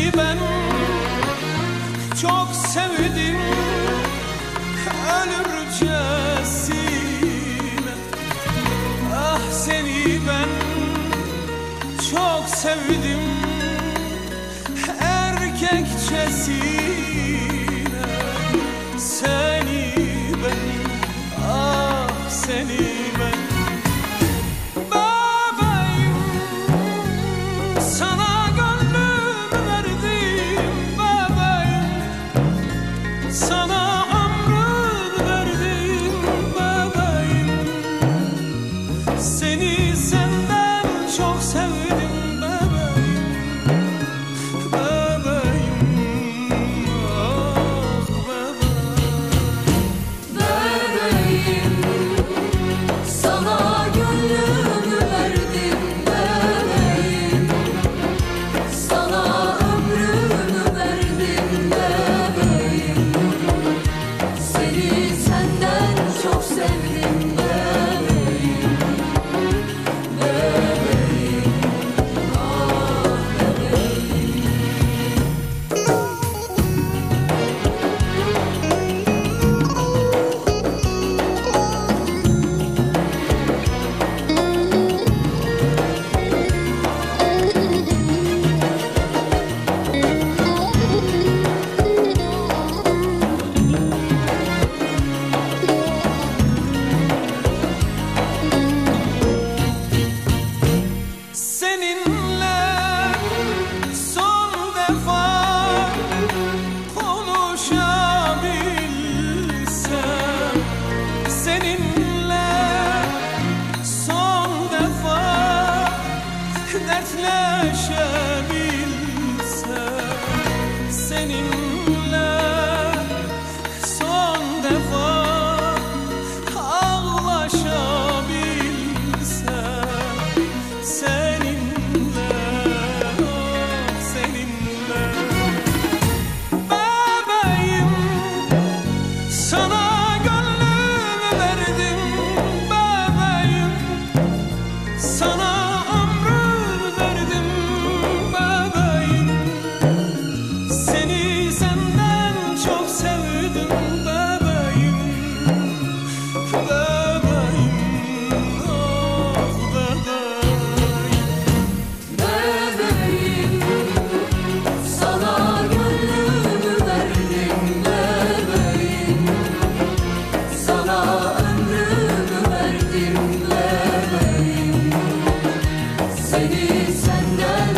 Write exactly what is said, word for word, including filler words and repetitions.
seni ben çok sevdim ölürcesine. Ah seni ben çok sevdim erkekçesine. Seni ben, ah seni ben. Bebeğim sana gönlümü verdim, bebeğim sana ömrümü verdim, bebeğim seni senden çok sevdim, bebeğim bebeğim ah bebeğim. Bebeğim sana gönlümü verdim, bebeğim sana ömrümü verdim, bebeğim seni senden çok sevdim, bebeğim bebeğim ah bebeğim. Seninle son defa konuşabilsem, seninle son defa dertleşebilsem, seninle son defa ağlaşabilsem, seninle, oh seninle. Bebeğim sana gönlümü verdim, bebeğim sana ömrümü verdim, bebeğim seni senden çok sevdim, bebeğim bebeğim ah bebeğim. Bebeğim sana gönlümü verdim, bebeğim sana ömrümü verdim, bebeğim seni senden